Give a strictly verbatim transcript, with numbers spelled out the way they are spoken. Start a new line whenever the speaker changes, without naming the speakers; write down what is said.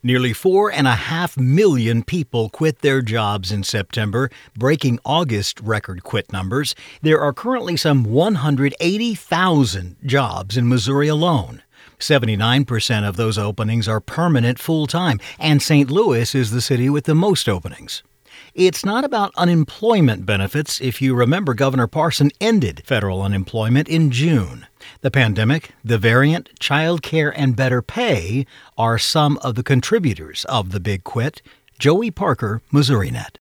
Nearly four and a half million people quit their jobs in September, breaking August record quit numbers. There are currently some one hundred eighty thousand jobs in Missouri alone. seventy-nine percent of those openings are permanent full-time, and Saint Louis is the city with the most openings. It's not about unemployment benefits. If you remember, Governor Parson ended federal unemployment in June. The pandemic, the variant, child care, and better pay are some of the contributors of the big quit. Joey Parker, MissouriNet.